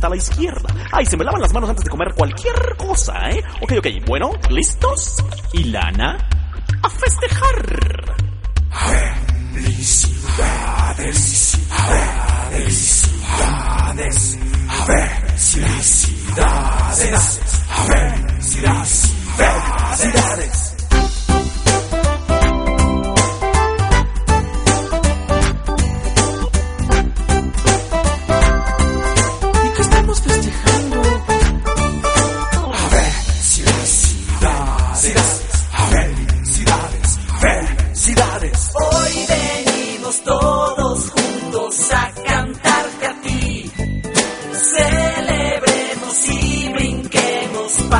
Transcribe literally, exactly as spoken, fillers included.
a la izquierda. Ay, se me lavan las manos antes de comer cualquier cosa, ¿eh? Ok, ok, bueno, ¿listos? ¿Y Lana? ¡A festejar! Felicidades.